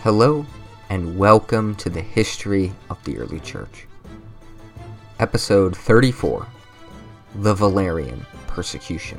Hello, and welcome to the History of the Early Church. Episode 34, The Valerian Persecution.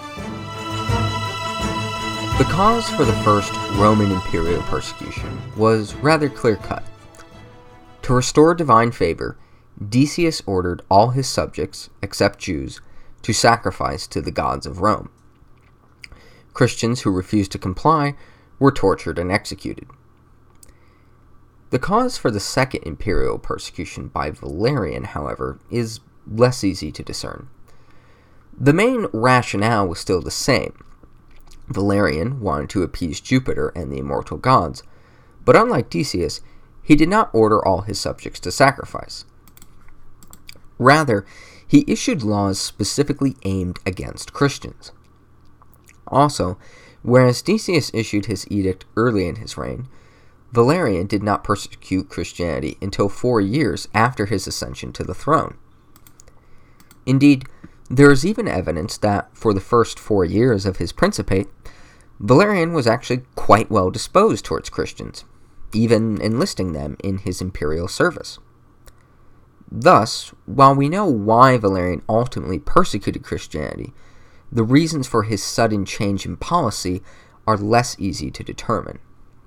The cause for the first Roman imperial persecution was rather clear-cut. To restore divine favor, Decius ordered all his subjects, except Jews, to sacrifice to the gods of Rome. Christians who refused to comply were tortured and executed. The cause for the second imperial persecution by Valerian, however, is less easy to discern. The main rationale was still the same. Valerian wanted to appease Jupiter and the immortal gods, but unlike Decius, he did not order all his subjects to sacrifice. Rather, he issued laws specifically aimed against Christians. Also, whereas Decius issued his edict early in his reign, Valerian did not persecute Christianity until 4 years after his ascension to the throne. Indeed, there is even evidence that for the first 4 years of his principate, Valerian was actually quite well disposed towards Christians, even enlisting them in his imperial service. Thus, while we know why Valerian ultimately persecuted Christianity, the reasons for his sudden change in policy are less easy to determine.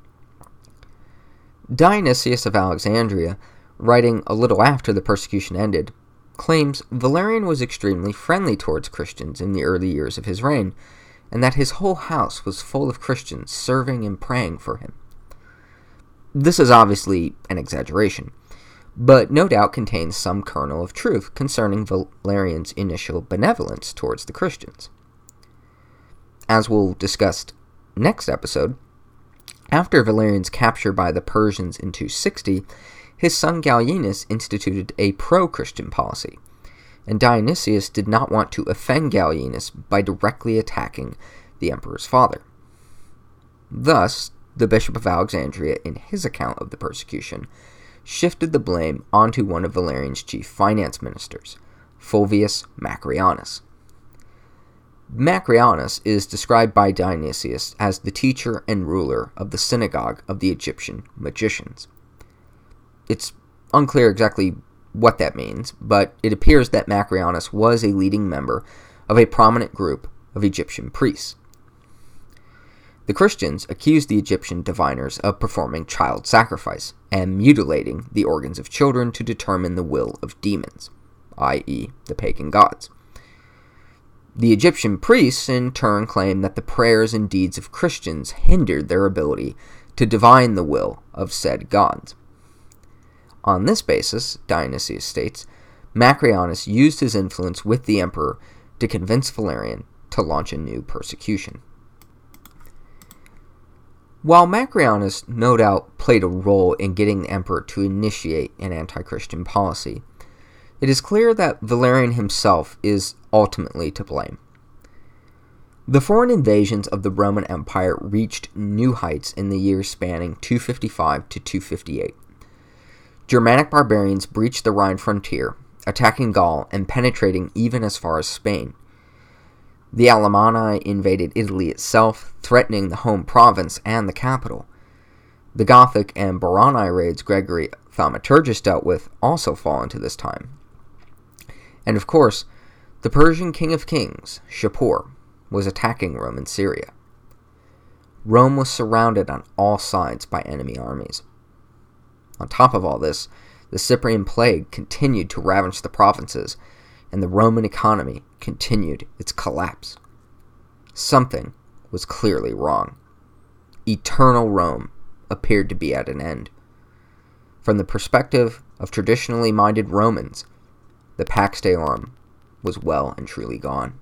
Dionysius of Alexandria, writing a little after the persecution ended, claims Valerian was extremely friendly towards Christians in the early years of his reign, and that his whole house was full of Christians serving and praying for him. This is obviously an exaggeration, but no doubt contains some kernel of truth concerning Valerian's initial benevolence towards the Christians. As we'll discuss next episode, after Valerian's capture by the Persians in 260, his son Gallienus instituted a pro-Christian policy, and Dionysius did not want to offend Gallienus by directly attacking the emperor's father. Thus, the Bishop of Alexandria, in his account of the persecution, shifted the blame onto one of Valerian's chief finance ministers, Fulvius Macrianus. Macrianus is described by Dionysius as the teacher and ruler of the synagogue of the Egyptian magicians. It's unclear exactly what that means, but it appears that Macrianus was a leading member of a prominent group of Egyptian priests. The Christians accused the Egyptian diviners of performing child sacrifice and mutilating the organs of children to determine the will of demons, i.e., the pagan gods. The Egyptian priests in turn claimed that the prayers and deeds of Christians hindered their ability to divine the will of said gods. On this basis, Dionysius states, Macrianus used his influence with the emperor to convince Valerian to launch a new persecution. While Macrianus no doubt played a role in getting the emperor to initiate an anti-Christian policy, it is clear that Valerian himself is ultimately to blame. The foreign invasions of the Roman Empire reached new heights in the years spanning 255 to 258. Germanic barbarians breached the Rhine frontier, attacking Gaul and penetrating even as far as Spain. The Alemanni invaded Italy itself, threatening the home province and the capital. The Gothic and Barani raids Gregory Thaumaturgus dealt with also fall into this time. And of course, the Persian king of kings, Shapur, was attacking Rome in Syria. Rome was surrounded on all sides by enemy armies. On top of all this, the Cyprian plague continued to ravage the provinces, and the Roman economy continued its collapse. Something was clearly wrong. Eternal Rome appeared to be at an end. From the perspective of traditionally minded Romans, the Pax Deorum was well and truly gone.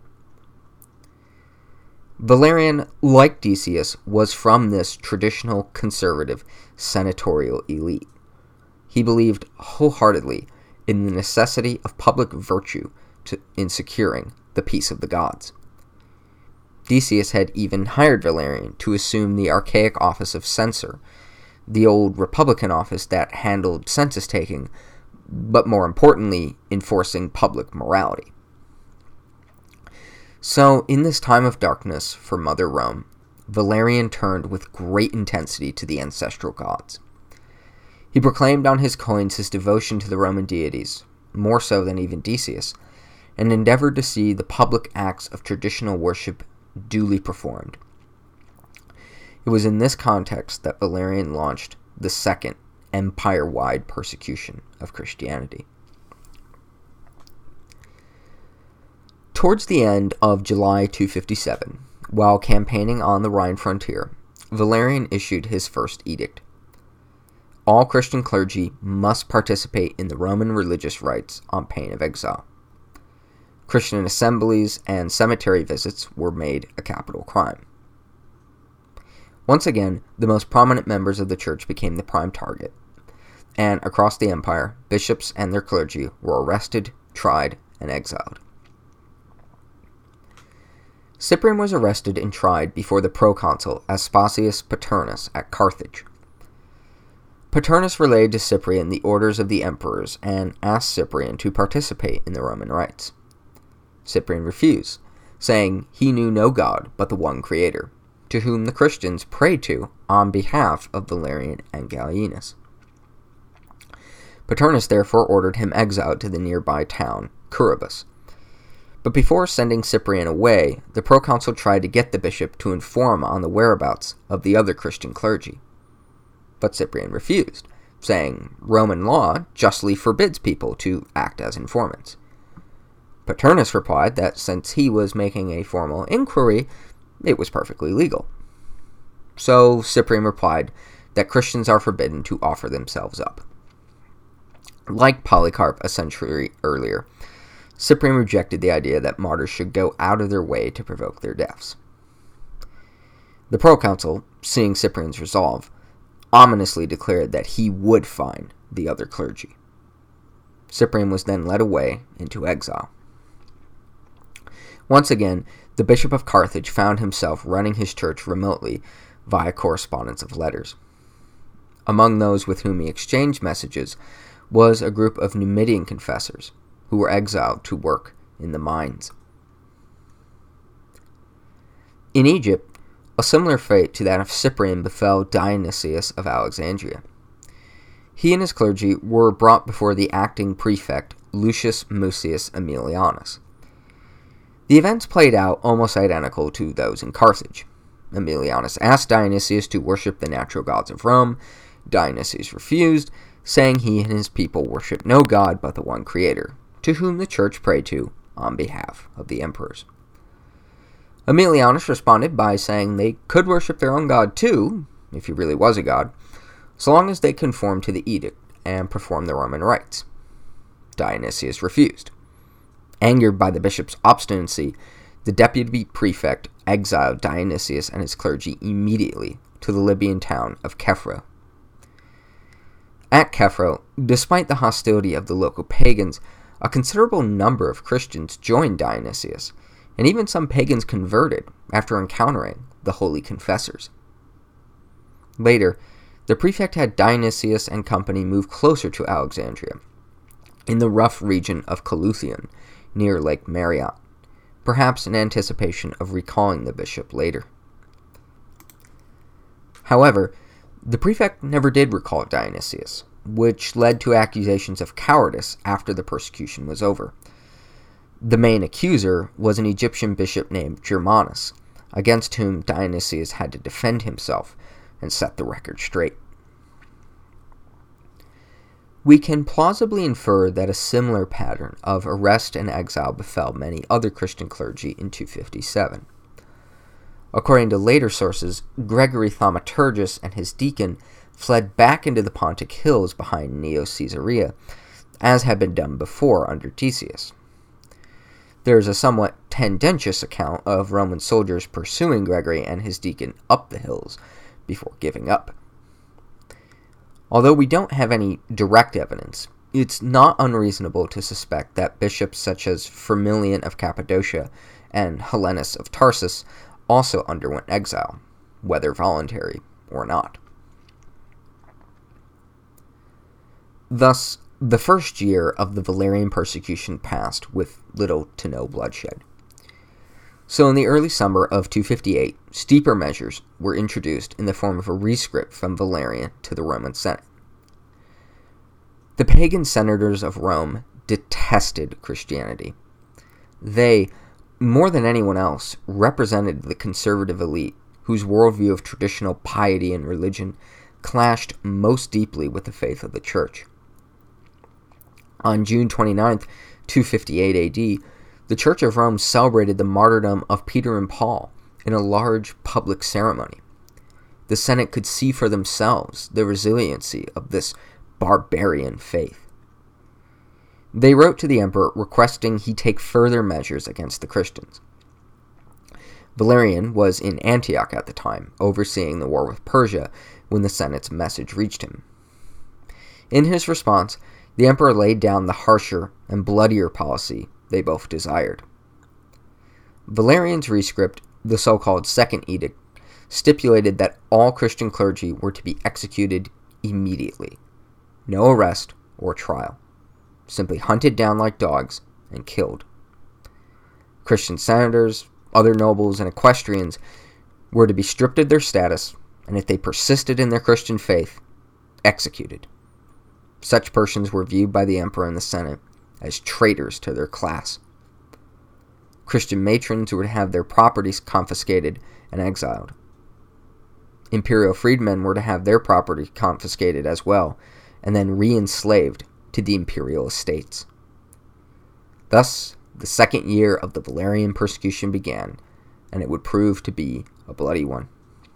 Valerian, like Decius, was from this traditional conservative senatorial elite. He believed wholeheartedly in the necessity of public virtue in securing the peace of the gods. Decius had even hired Valerian to assume the archaic office of censor, the old republican office that handled census taking, but more importantly, enforcing public morality. So, in this time of darkness for Mother Rome, Valerian turned with great intensity to the ancestral gods. He proclaimed on his coins his devotion to the Roman deities, more so than even Decius, and endeavored to see the public acts of traditional worship duly performed. It was in this context that Valerian launched the second empire-wide persecution of Christianity. Towards the end of July 257, while campaigning on the Rhine frontier, Valerian issued his first edict. All Christian clergy must participate in the Roman religious rites on pain of exile. Christian assemblies and cemetery visits were made a capital crime. Once again, the most prominent members of the church became the prime target, and across the empire, bishops and their clergy were arrested, tried, and exiled. Cyprian was arrested and tried before the proconsul Aspasius Paternus at Carthage. Paternus relayed to Cyprian the orders of the emperors and asked Cyprian to participate in the Roman rites. Cyprian refused, saying he knew no god but the one Creator, to whom the Christians prayed to on behalf of Valerian and Gallienus. Paternus therefore ordered him exiled to the nearby town, Curubus. But before sending Cyprian away, the proconsul tried to get the bishop to inform on the whereabouts of the other Christian clergy. But Cyprian refused, saying Roman law justly forbids people to act as informants. Paternus replied that since he was making a formal inquiry, it was perfectly legal. So Cyprian replied that Christians are forbidden to offer themselves up. Like Polycarp a century earlier, Cyprian rejected the idea that martyrs should go out of their way to provoke their deaths. The proconsul, seeing Cyprian's resolve, ominously declared that he would fine the other clergy. Cyprian was then led away into exile. Once again, the Bishop of Carthage found himself running his church remotely via correspondence of letters. Among those with whom he exchanged messages was a group of Numidian confessors who were exiled to work in the mines. In Egypt, a similar fate to that of Cyprian befell Dionysius of Alexandria. He and his clergy were brought before the acting prefect Lucius Mucius Aemilianus. The events played out almost identical to those in Carthage. Aemilianus asked Dionysius to worship the natural gods of Rome. Dionysius refused, saying he and his people worship no god but the one Creator, to whom the church prayed to on behalf of the emperors. Aemilianus responded by saying they could worship their own god too, if he really was a god, so long as they conformed to the edict and performed the Roman rites. Dionysius refused. Angered by the bishop's obstinacy, the deputy prefect exiled Dionysius and his clergy immediately to the Libyan town of Kephro. At Kephro, despite the hostility of the local pagans, a considerable number of Christians joined Dionysius, and even some pagans converted after encountering the holy confessors. Later, the prefect had Dionysius and company move closer to Alexandria, in the rough region of Caluthyon, near Lake Mariot, perhaps in anticipation of recalling the bishop later. However, the prefect never did recall Dionysius, which led to accusations of cowardice after the persecution was over. The main accuser was an Egyptian bishop named Germanus, against whom Dionysius had to defend himself and set the record straight. We can plausibly infer that a similar pattern of arrest and exile befell many other Christian clergy in 257. According to later sources, Gregory Thaumaturgus and his deacon fled back into the Pontic hills behind Neo-Caesarea, as had been done before under Decius. There is a somewhat tendentious account of Roman soldiers pursuing Gregory and his deacon up the hills before giving up. Although we don't have any direct evidence, it's not unreasonable to suspect that bishops such as Firmilian of Cappadocia and Hellenus of Tarsus also underwent exile, whether voluntary or not. Thus, the first year of the Valerian persecution passed with little to no bloodshed. So in the early summer of 258, steeper measures were introduced in the form of a rescript from Valerian to the Roman Senate. The pagan senators of Rome detested Christianity. They, more than anyone else, represented the conservative elite whose worldview of traditional piety and religion clashed most deeply with the faith of the church. On June 29, 258 AD, the Church of Rome celebrated the martyrdom of Peter and Paul in a large public ceremony. The Senate could see for themselves the resiliency of this barbarian faith. They wrote to the emperor requesting he take further measures against the Christians. Valerian was in Antioch at the time, overseeing the war with Persia, when the Senate's message reached him. In his response, the emperor laid down the harsher and bloodier policy they both desired. Valerian's rescript, the so-called Second Edict, stipulated that all Christian clergy were to be executed immediately. No arrest or trial. Simply hunted down like dogs and killed. Christian senators, other nobles, and equestrians were to be stripped of their status, and if they persisted in their Christian faith, executed. Such persons were viewed by the emperor and the Senate as traitors to their class. Christian matrons would have their properties confiscated and exiled. Imperial freedmen were to have their property confiscated as well, and then re-enslaved to the imperial estates. Thus, the second year of the Valerian persecution began, and it would prove to be a bloody one.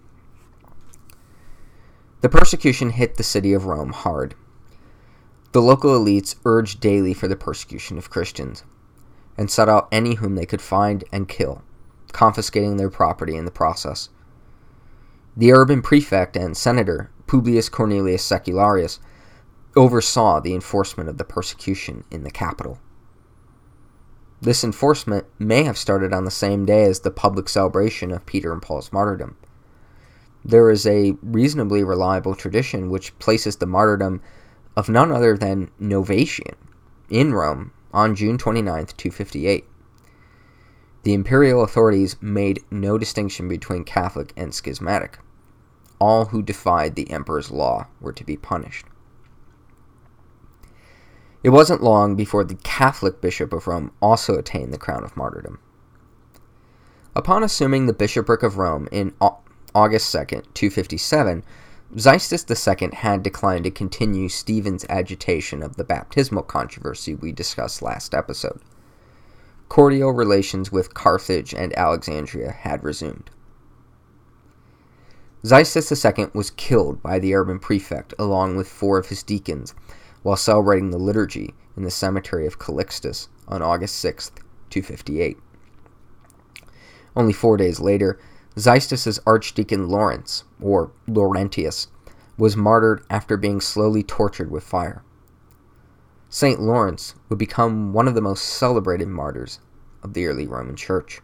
The persecution hit the city of Rome hard. The local elites urged daily for the persecution of Christians, and sought out any whom they could find and kill, confiscating their property in the process. The urban prefect and senator, Publius Cornelius Secularius, oversaw the enforcement of the persecution in the capital. This enforcement may have started on the same day as the public celebration of Peter and Paul's martyrdom. There is a reasonably reliable tradition which places the martyrdom of none other than Novatian in Rome on June 29, 258. The imperial authorities made no distinction between Catholic and schismatic. All who defied the emperor's law were to be punished. It wasn't long before the Catholic Bishop of Rome also attained the crown of martyrdom. Upon assuming the bishopric of Rome in August 2, 257, Xystus II had declined to continue Stephen's agitation of the baptismal controversy we discussed last episode. Cordial relations with Carthage and Alexandria had resumed. Xystus II was killed by the urban prefect along with 4 of his deacons while celebrating the liturgy in the cemetery of Calixtus on August 6, 258. Only 4 days later, Xystus's archdeacon Lawrence, or Laurentius, was martyred after being slowly tortured with fire. St. Lawrence would become one of the most celebrated martyrs of the early Roman Church.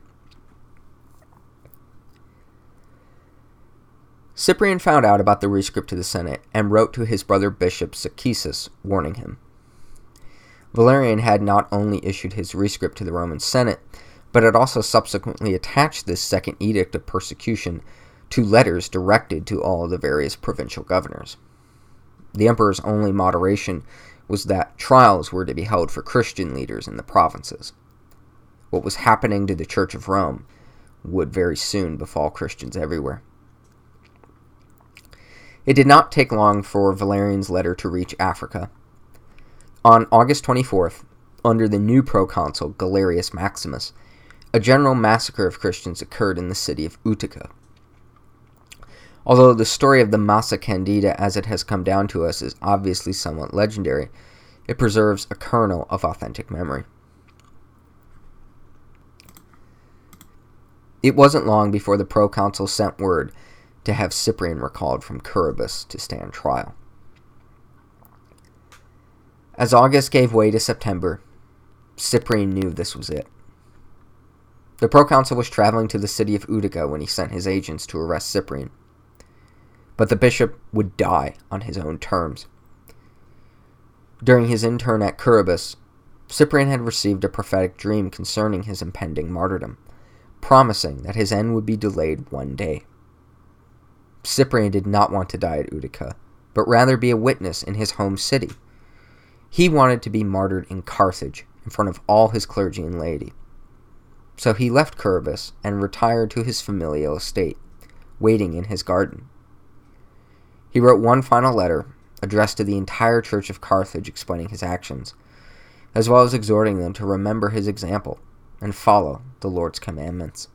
Cyprian found out about the rescript to the Senate and wrote to his brother bishop Zacchesus, warning him. Valerian had not only issued his rescript to the Roman Senate, but had also subsequently attached this second edict of persecution to letters directed to all the various provincial governors. The emperor's only moderation was that trials were to be held for Christian leaders in the provinces. What was happening to the Church of Rome would very soon befall Christians everywhere. It did not take long for Valerian's letter to reach Africa. On August 24th, under the new proconsul Galerius Maximus, a general massacre of Christians occurred in the city of Utica. Although the story of the Massa Candida as it has come down to us is obviously somewhat legendary, it preserves a kernel of authentic memory. It wasn't long before the proconsul sent word to have Cyprian recalled from Curubis to stand trial. As August gave way to September, Cyprian knew this was it. The proconsul was traveling to the city of Utica when he sent his agents to arrest Cyprian. But the bishop would die on his own terms. During his intern at Curubis, Cyprian had received a prophetic dream concerning his impending martyrdom, promising that his end would be delayed one day. Cyprian did not want to die at Utica, but rather be a witness in his home city. He wanted to be martyred in Carthage in front of all his clergy and laity. So he left Curubis and retired to his familial estate, waiting in his garden. He wrote one final letter addressed to the entire Church of Carthage explaining his actions, as well as exhorting them to remember his example and follow the Lord's commandments.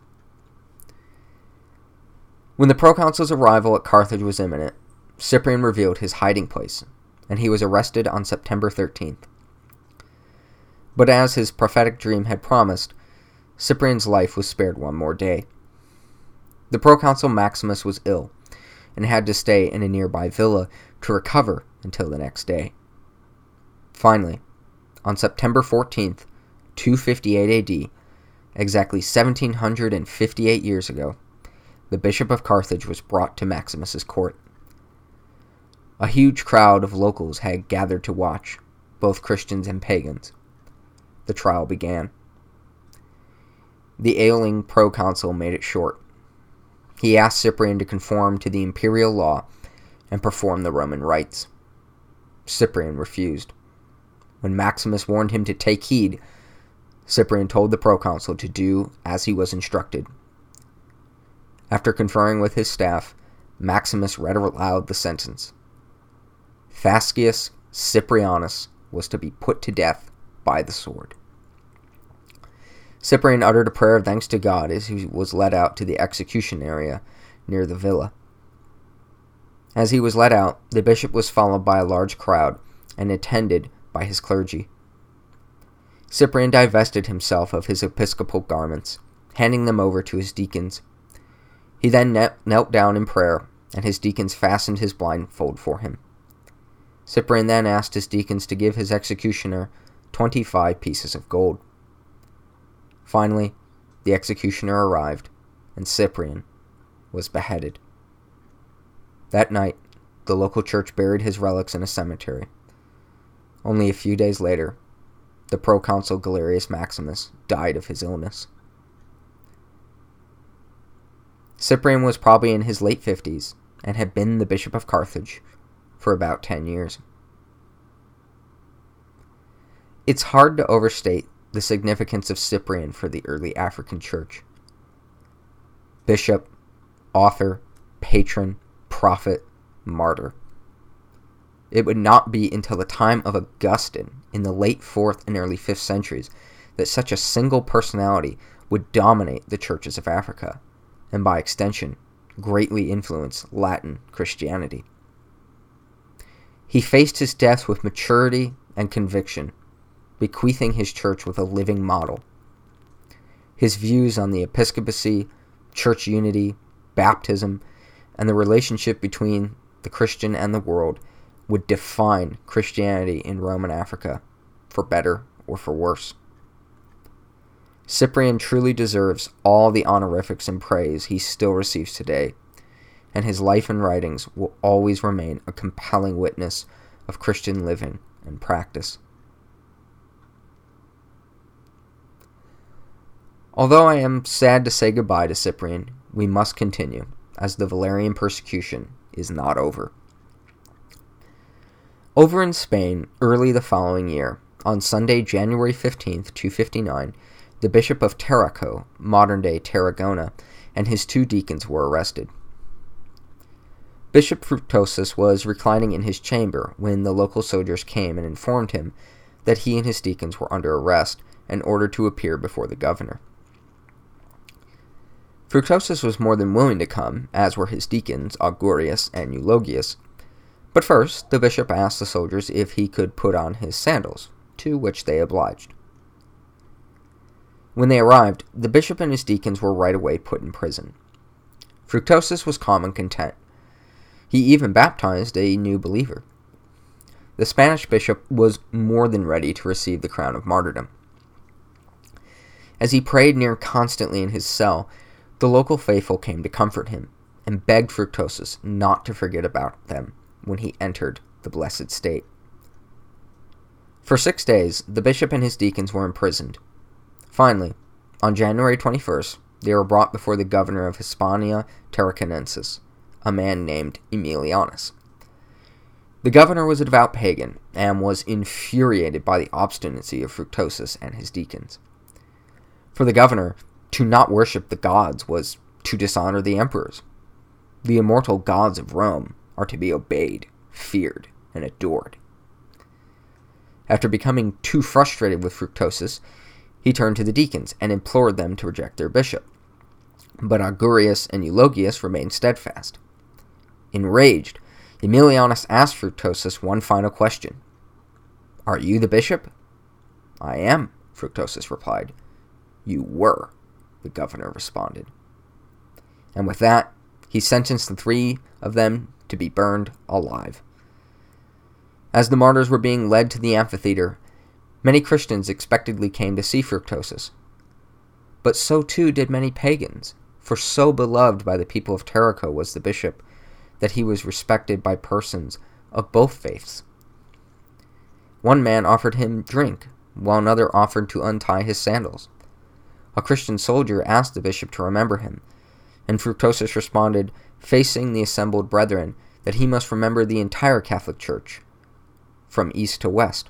When the proconsul's arrival at Carthage was imminent, Cyprian revealed his hiding place, and he was arrested on September 13th. But as his prophetic dream had promised, Cyprian's life was spared one more day. The proconsul Maximus was ill, and had to stay in a nearby villa to recover until the next day. Finally, on September 14th, 258 AD, exactly 1758 years ago, the Bishop of Carthage was brought to Maximus's court. A huge crowd of locals had gathered to watch, both Christians and pagans. The trial began. The ailing proconsul made it short. He asked Cyprian to conform to the imperial law and perform the Roman rites. Cyprian refused. When Maximus warned him to take heed, Cyprian told the proconsul to do as he was instructed. After conferring with his staff, Maximus read aloud the sentence. Thascius Cyprianus was to be put to death by the sword. Cyprian uttered a prayer of thanks to God as he was led out to the execution area near the villa. As he was led out, the bishop was followed by a large crowd and attended by his clergy. Cyprian divested himself of his episcopal garments, handing them over to his deacons. He then knelt down in prayer, and his deacons fastened his blindfold for him. Cyprian then asked his deacons to give his executioner 25 pieces of gold. Finally, the executioner arrived, and Cyprian was beheaded. That night, the local church buried his relics in a cemetery. Only a few days later, the proconsul Galerius Maximus died of his illness. Cyprian was probably in his late 50s and had been the Bishop of Carthage for about 10 years. It's hard to overstate the significance of Cyprian for the early African church. Bishop, author, patron, prophet, martyr. It would not be until the time of Augustine in the late 4th and early 5th centuries that such a single personality would dominate the churches of Africa, and by extension, greatly influence Latin Christianity. He faced his death with maturity and conviction, bequeathing his church with a living model. His views on the episcopacy, church unity, baptism, and the relationship between the Christian and the world would define Christianity in Roman Africa, for better or for worse. Cyprian truly deserves all the honorifics and praise he still receives today, and his life and writings will always remain a compelling witness of Christian living and practice. Although I am sad to say goodbye to Cyprian, we must continue, as the Valerian persecution is not over. Over in Spain, early the following year, on Sunday, January 15th, 259, the Bishop of Taraco, modern-day Tarragona, and his 2 deacons were arrested. Bishop Fructuosus was reclining in his chamber when the local soldiers came and informed him that he and his deacons were under arrest and ordered to appear before the governor. Fructuosus was more than willing to come, as were his deacons, Augurius and Eulogius. But first, the bishop asked the soldiers if he could put on his sandals, to which they obliged. When they arrived, the bishop and his deacons were right away put in prison. Fructuosus was calm and content. He even baptized a new believer. The Spanish bishop was more than ready to receive the crown of martyrdom. As he prayed near constantly in his cell, the local faithful came to comfort him and begged Fructuosus not to forget about them when he entered the blessed state. For 6 days, the bishop and his deacons were imprisoned. Finally, on January 21st, they were brought before the governor of Hispania Tarraconensis, a man named Aemilianus. The governor was a devout pagan and was infuriated by the obstinacy of Fructuosus and his deacons. For the governor, to not worship the gods was to dishonor the emperors. The immortal gods of Rome are to be obeyed, feared, and adored. After becoming too frustrated with Fructuosus, he turned to the deacons and implored them to reject their bishop. But Augurius and Eulogius remained steadfast. Enraged, Aemilianus asked Fructuosus one final question. "Are you the bishop?" "I am," Fructuosus replied. "You were," the governor responded. And with that, he sentenced the 3 of them to be burned alive. As the martyrs were being led to the amphitheater, many Christians expectedly came to see Fructuosus. But so too did many pagans, for so beloved by the people of Tarraco was the bishop that he was respected by persons of both faiths. One man offered him drink, while another offered to untie his sandals. A Christian soldier asked the bishop to remember him, and Fructuosus responded, facing the assembled brethren, that he must remember the entire Catholic Church, from east to west.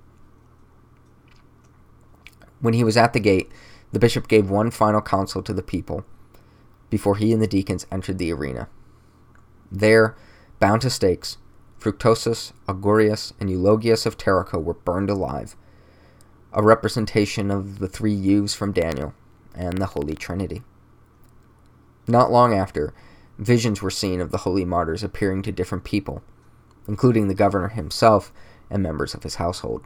When he was at the gate, the bishop gave one final counsel to the people before he and the deacons entered the arena. There, bound to stakes, Fructuosus, Augurius, and Eulogius of Tarraco were burned alive, a representation of the 3 youths from Daniel and the Holy Trinity. Not long after, visions were seen of the holy martyrs appearing to different people, including the governor himself and members of his household.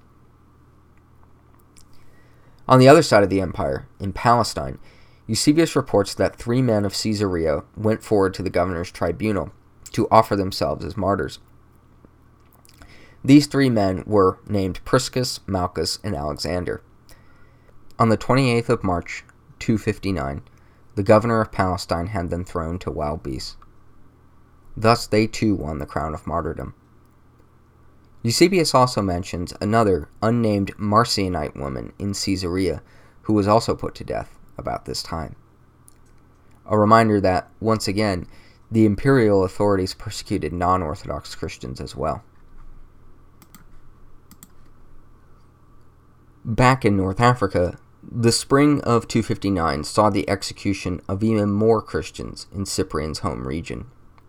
On the other side of the empire, in Palestine, Eusebius reports that 3 men of Caesarea went forward to the governor's tribunal to offer themselves as martyrs. These 3 men were named Priscus, Malchus, and Alexander. On the 28th of March, 259, the governor of Palestine had them thrown to wild beasts. Thus they too won the crown of martyrdom. Eusebius also mentions another unnamed Marcionite woman in Caesarea who was also put to death about this time. A reminder that, once again, the imperial authorities persecuted non-Orthodox Christians as well. Back in North Africa, the spring of 259 saw the execution of even more Christians in Cyprian's home region.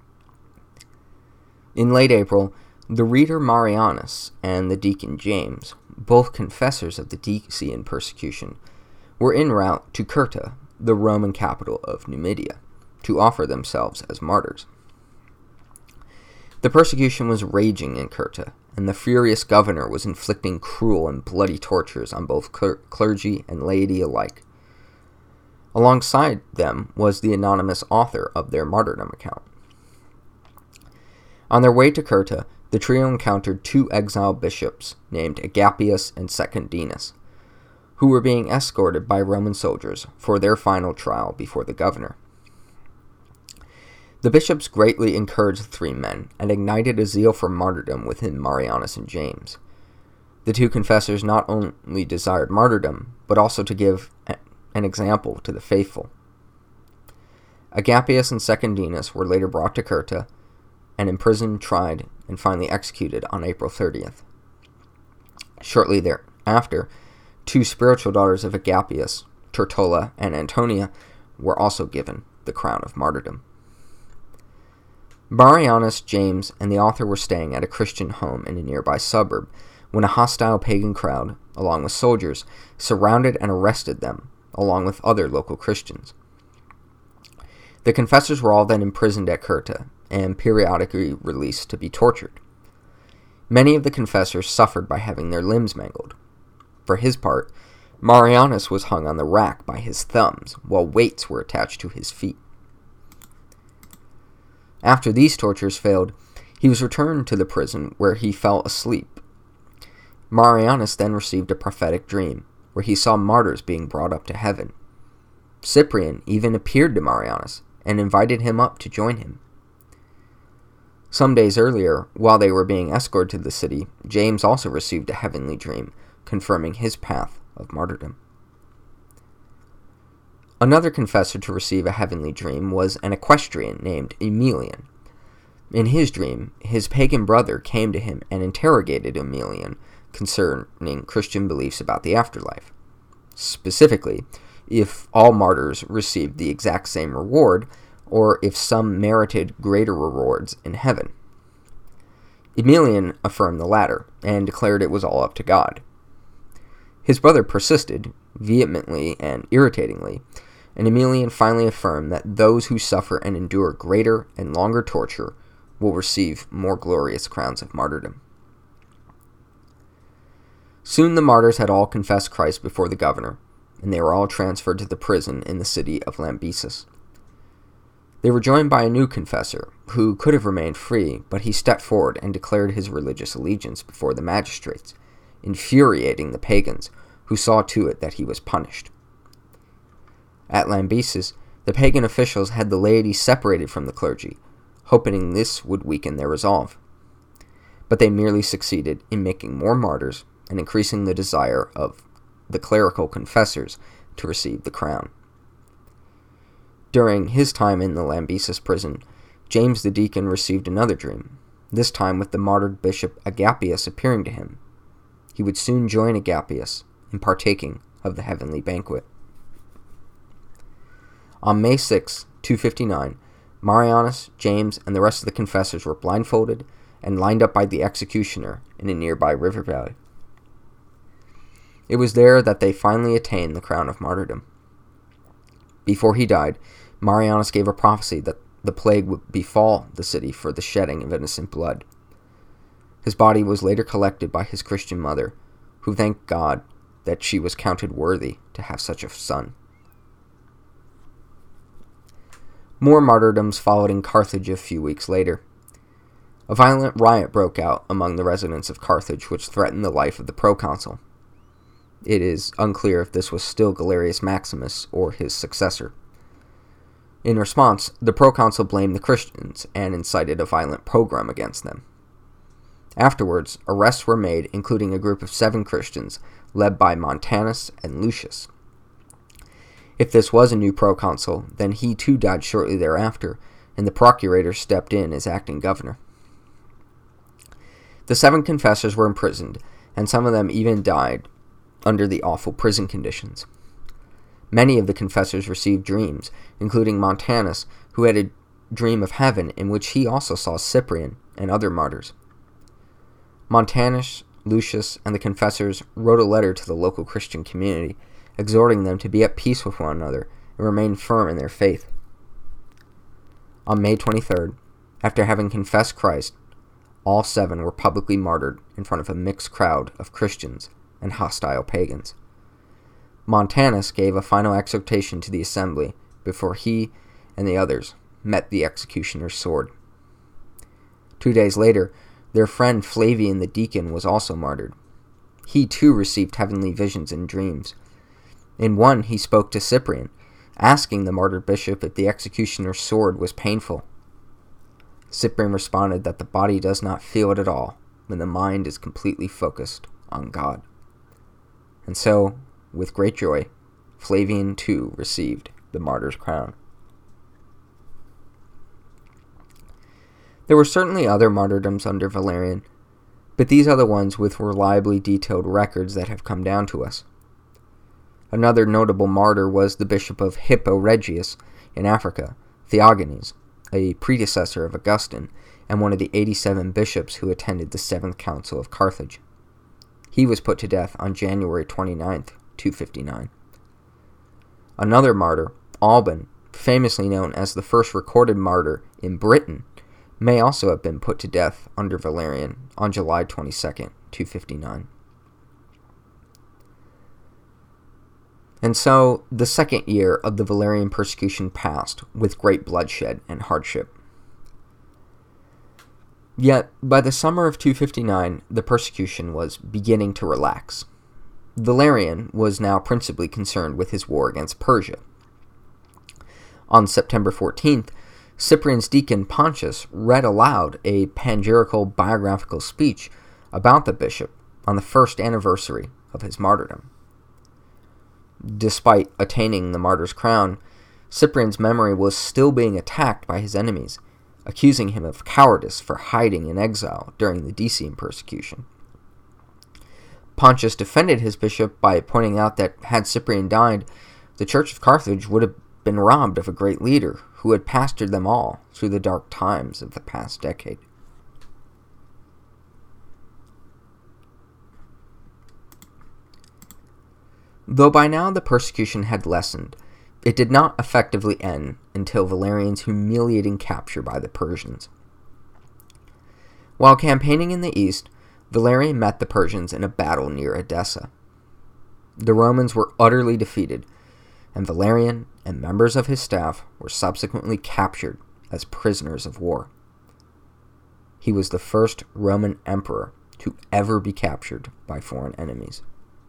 In late April, the reader Marianus and the deacon James, both confessors of the Decian persecution, were en route to Cirta, the Roman capital of Numidia, to offer themselves as martyrs. The persecution was raging in Cirta, and the furious governor was inflicting cruel and bloody tortures on both clergy and laity alike. Alongside them was the anonymous author of their martyrdom account. On their way to Cirta, the trio encountered 2 exiled bishops named Agapius and Secundinus, who were being escorted by Roman soldiers for their final trial before the governor. The bishops greatly encouraged the 3 men and ignited a zeal for martyrdom within Marianus and James. The 2 confessors not only desired martyrdom, but also to give an example to the faithful. Agapius and Secundinus were later brought to Cirta and imprisoned, tried, and finally executed on April 30th. Shortly thereafter, 2 spiritual daughters of Agapius, Tertulla and Antonia, were also given the crown of martyrdom. Marianus, James, and the author were staying at a Christian home in a nearby suburb when a hostile pagan crowd, along with soldiers, surrounded and arrested them, along with other local Christians. The confessors were all then imprisoned at Cirta and periodically released to be tortured. Many of the confessors suffered by having their limbs mangled. For his part, Marianus was hung on the rack by his thumbs, while weights were attached to his feet. After these tortures failed, he was returned to the prison where he fell asleep. Marianus then received a prophetic dream, where he saw martyrs being brought up to heaven. Cyprian even appeared to Marianus and invited him up to join him. Some days earlier, while they were being escorted to the city, James also received a heavenly dream, confirming his path of martyrdom. Another confessor to receive a heavenly dream was an equestrian named Emilian. In his dream, his pagan brother came to him and interrogated Emilian concerning Christian beliefs about the afterlife. Specifically, if all martyrs received the exact same reward, or if some merited greater rewards in heaven. Emilian affirmed the latter, and declared it was all up to God. His brother persisted, vehemently and irritatingly, and Emilian finally affirmed that those who suffer and endure greater and longer torture will receive more glorious crowns of martyrdom. Soon the martyrs had all confessed Christ before the governor, and they were all transferred to the prison in the city of Lambesis. They were joined by a new confessor, who could have remained free, but he stepped forward and declared his religious allegiance before the magistrates, infuriating the pagans, who saw to it that he was punished. At Lambesis, the pagan officials had the laity separated from the clergy, hoping this would weaken their resolve. But they merely succeeded in making more martyrs and increasing the desire of the clerical confessors to receive the crown. During his time in the Lambesis prison, James the deacon received another dream, this time with the martyred bishop Agapius appearing to him. He would soon join Agapius in partaking of the heavenly banquet. On May 6, 259, Marianus, James, and the rest of the confessors were blindfolded and lined up by the executioner in a nearby river valley. It was there that they finally attained the crown of martyrdom. Before he died, Marianus gave a prophecy that the plague would befall the city for the shedding of innocent blood. His body was later collected by his Christian mother, who thanked God that she was counted worthy to have such a son. More martyrdoms followed in Carthage a few weeks later. A violent riot broke out among the residents of Carthage, which threatened the life of the proconsul. It is unclear if this was still Galerius Maximus or his successor. In response, the proconsul blamed the Christians and incited a violent pogrom against them. Afterwards, arrests were made, including a group of 7 Christians led by Montanus and Lucius. If this was a new proconsul, then he too died shortly thereafter, and the procurator stepped in as acting governor. The 7 confessors were imprisoned, and some of them even died under the awful prison conditions. Many of the confessors received dreams, including Montanus, who had a dream of heaven in which he also saw Cyprian and other martyrs. Montanus, Lucius, and the confessors wrote a letter to the local Christian community, exhorting them to be at peace with one another and remain firm in their faith. On May 23rd, after having confessed Christ, all 7 were publicly martyred in front of a mixed crowd of Christians and hostile pagans. Montanus gave a final exhortation to the assembly before he and the others met the executioner's sword. 2 days later, their friend Flavian the deacon was also martyred. He too received heavenly visions and dreams. In one, he spoke to Cyprian, asking the martyred bishop if the executioner's sword was painful. Cyprian responded that the body does not feel it at all when the mind is completely focused on God. And so, with great joy, Flavian too received the martyr's crown. There were certainly other martyrdoms under Valerian, but these are the ones with reliably detailed records that have come down to us. Another notable martyr was the bishop of Hippo Regius in Africa, Theognis, a predecessor of Augustine and one of the 87 bishops who attended the 7th Council of Carthage. He was put to death on January 29th, 259. Another martyr, Alban, famously known as the first recorded martyr in Britain, may also have been put to death under Valerian on July 22nd, 259. And so, the second year of the Valerian persecution passed with great bloodshed and hardship. Yet, by the summer of 259, the persecution was beginning to relax. Valerian was now principally concerned with his war against Persia. On September 14th, Cyprian's deacon Pontius read aloud a panegyrical biographical speech about the bishop on the first anniversary of his martyrdom. Despite attaining the martyr's crown, Cyprian's memory was still being attacked by his enemies, accusing him of cowardice for hiding in exile during the Decian persecution. Pontius defended his bishop by pointing out that had Cyprian died, the Church of Carthage would have been robbed of a great leader who had pastored them all through the dark times of the past decade. Though by now the persecution had lessened, it did not effectively end until Valerian's humiliating capture by the Persians. While campaigning in the east, Valerian met the Persians in a battle near Edessa. The Romans were utterly defeated, and Valerian and members of his staff were subsequently captured as prisoners of war. He was the first Roman emperor to ever be captured by foreign enemies.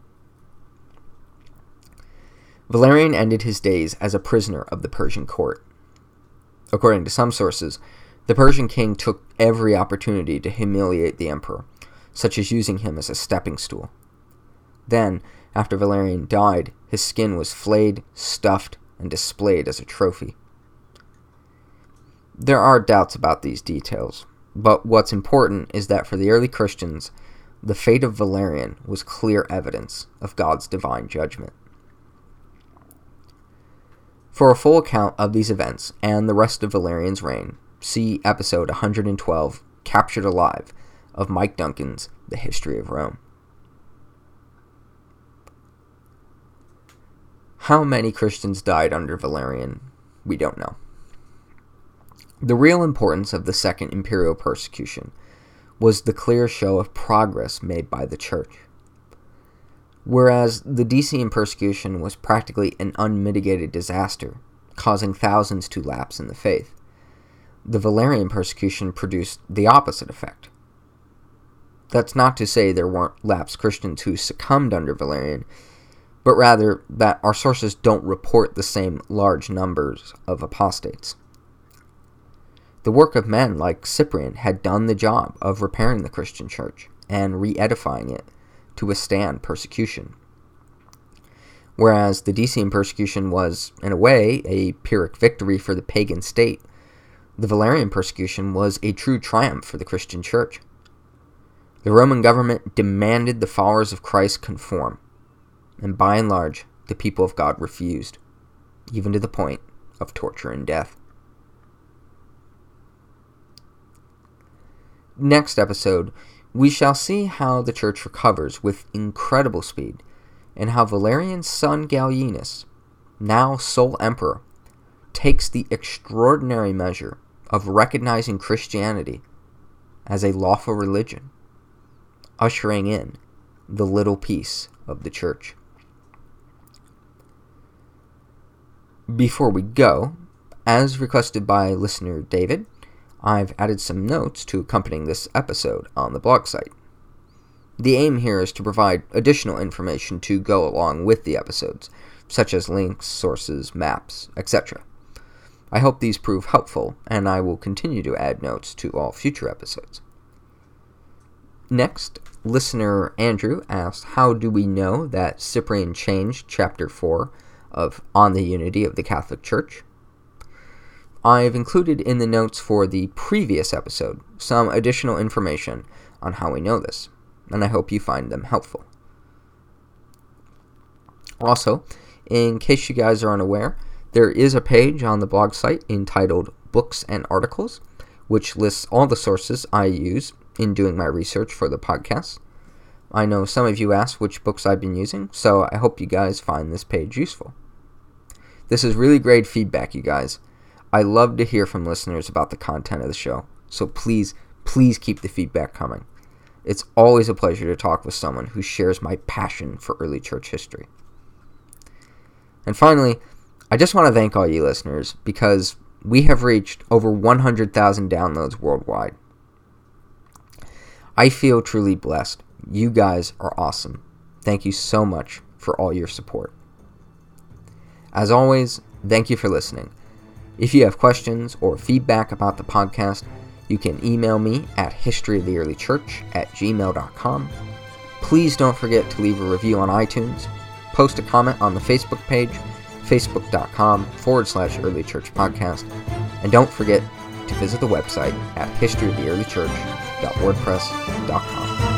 Valerian ended his days as a prisoner of the Persian court. According to some sources, the Persian king took every opportunity to humiliate the emperor, such as using him as a stepping stool. Then, after Valerian died, his skin was flayed, stuffed, and displayed as a trophy. There are doubts about these details, but what's important is that for the early Christians, the fate of Valerian was clear evidence of God's divine judgment. For a full account of these events and the rest of Valerian's reign, see episode 112, Captured Alive, of Mike Duncan's The History of Rome. How many Christians died under Valerian, we don't know. The real importance of the Second Imperial Persecution was the clear show of progress made by the Church. Whereas the Decian persecution was practically an unmitigated disaster, causing thousands to lapse in the faith, the Valerian persecution produced the opposite effect. That's not to say there weren't lapsed Christians who succumbed under Valerian, but rather that our sources don't report the same large numbers of apostates. The work of men like Cyprian had done the job of repairing the Christian church and re-edifying it to withstand persecution. Whereas the Decian persecution was, in a way, a Pyrrhic victory for the pagan state, the Valerian persecution was a true triumph for the Christian church. The Roman government demanded the followers of Christ conform, and by and large, the people of God refused, even to the point of torture and death. Next episode, we shall see how the church recovers with incredible speed, and how Valerian's son Gallienus, now sole emperor, takes the extraordinary measure of recognizing Christianity as a lawful religion, ushering in the little piece of the church. Before we go, as requested by listener David, I've added some notes to accompanying this episode on the blog site. The aim here is to provide additional information to go along with the episodes, such as links, sources, maps, etc. I hope these prove helpful, and I will continue to add notes to all future episodes. Next, listener Andrew asked, how do we know that Cyprian changed Chapter 4 of On the Unity of the Catholic Church? I've included in the notes for the previous episode some additional information on how we know this, and I hope you find them helpful. Also, in case you guys are unaware, there is a page on the blog site entitled Books and Articles, which lists all the sources I use in doing my research for the podcast. I know some of you asked which books I've been using, so I hope you guys find this page useful. This is really great feedback, you guys. I love to hear from listeners about the content of the show, so please keep the feedback coming. It's always a pleasure to talk with someone who shares my passion for early church history. And finally, I just want to thank all you listeners because we have reached over 100,000 downloads worldwide. I feel truly blessed. You guys are awesome. Thank you so much for all your support. As always, thank you for listening. If you have questions or feedback about the podcast, you can email me at historyoftheearlychurch@gmail.com. Please don't forget to leave a review on iTunes. post a comment on the Facebook page, facebook.com/Early Church Podcast, and don't forget to visit the website at historyoftheearlychurch.wordpress.com.